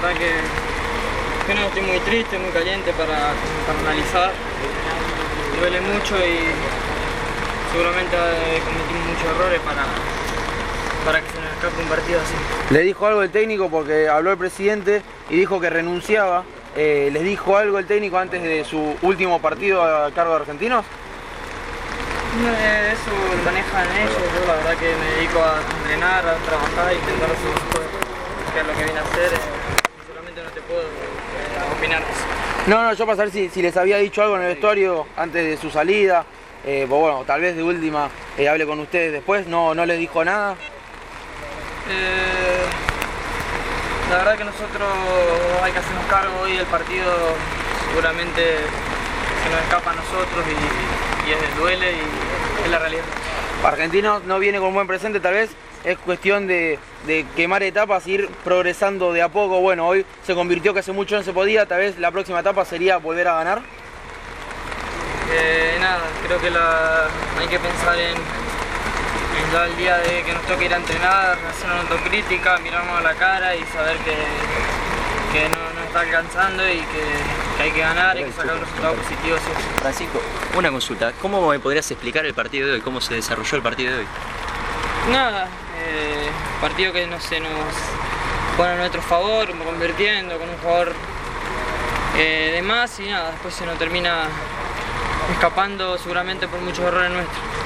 verdad que no, estoy muy triste, muy caliente para analizar. Duele mucho y seguramente cometimos muchos errores para que se nos escape un partido así. ¿Le dijo algo el técnico? Porque habló el presidente y dijo que renunciaba. ¿Les dijo algo el técnico antes de su último partido a cargo de Argentinos? No, eso lo manejan ellos. Yo la verdad que me dedico a entrenar, a trabajar, a intentar hacer lo mejor, que es lo que viene a hacer. Sinceramente no te puedo opinar de eso. No, yo para saber si les había dicho algo en el vestuario antes de su salida. Pues bueno, tal vez de última hable con ustedes después. ¿No les dijo nada? La verdad que nosotros hay que hacernos cargo hoy del partido, seguramente se nos escapa a nosotros y duele y es la realidad. Argentinos no viene con un buen presente, tal vez es cuestión de quemar etapas, ir progresando de a poco. Bueno, hoy se convirtió que hace mucho no se podía, tal vez la próxima etapa sería volver a ganar. Nada, creo que hay que pensar en ya el día de que nos toque ir a entrenar, hacer una autocrítica, mirarnos a la cara y saber que no está alcanzando y que hay que ganar, hay que sacar un resultado positivo. Francisco, una consulta, ¿cómo me podrías explicar el partido de hoy? ¿Cómo se desarrolló el partido de hoy? Nada, partido que no se nos pone a nuestro favor, convirtiendo con un jugador de más y nada, después se nos termina escapando seguramente por muchos errores nuestros.